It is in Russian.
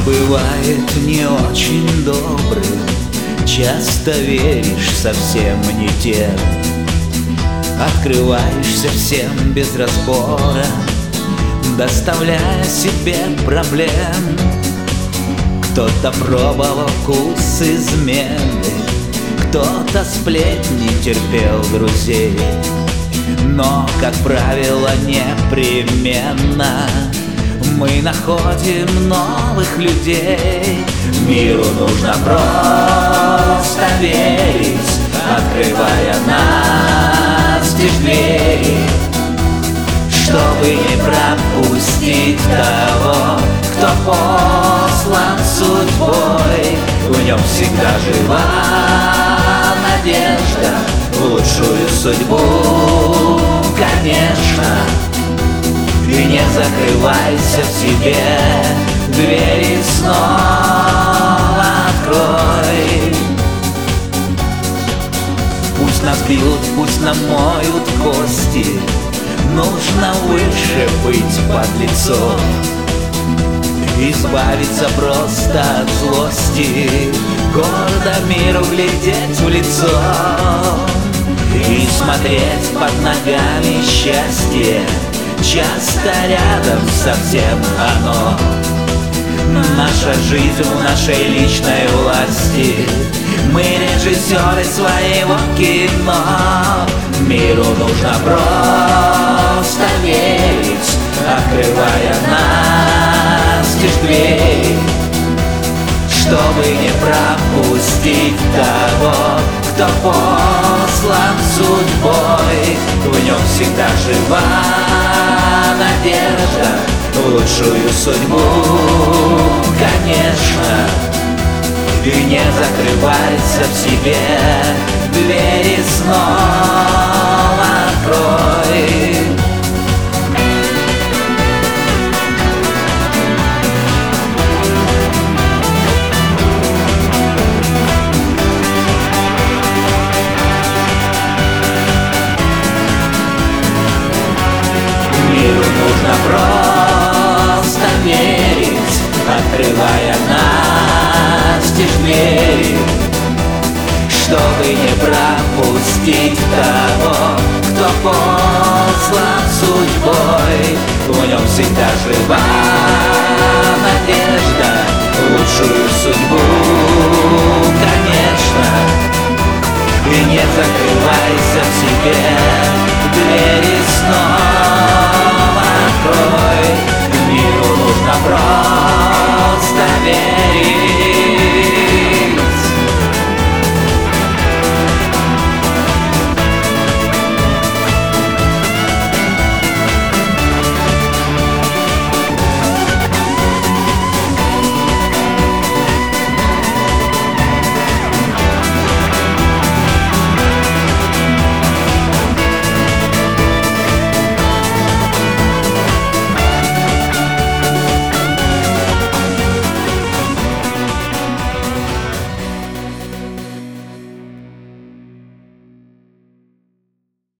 Бывает не очень добрым, часто веришь совсем не тем, открываешься всем без разбора, доставляя себе проблем. Кто-то пробовал вкус измены, кто-то сплетни терпел друзей, но, как правило, непременно мы находим новых людей. Миру нужно просто верить, открывая настежь двери, чтобы не пропустить того, кто послан судьбой. В нем всегда жива надежда в лучшую судьбу, конечно. И не закрывайся в себе, двери снова открой. Пусть нас бьют, пусть нам моют кости, нужно выше быть подлецом, избавиться просто от злости, гордо миру глядеть в лицо и смотреть под ногами счастье. Часто рядом совсем оно. Наша жизнь в нашей личной власти, мы режиссеры своего кино. Миру нужно просто верить, открывая настежь дверь, чтобы не пропустить того, кто послан судьбой. В нем всегда жива надежда в лучшую судьбу, конечно. И не закрывайся в себе, двери снова открой. Миру нужно просто верить, открывая настежь двери, чтобы не пропустить того, кто послан судьбой. В нем всегда жива надежда в лучшую судьбу, конечно. И не закрывайся в себе, двери снова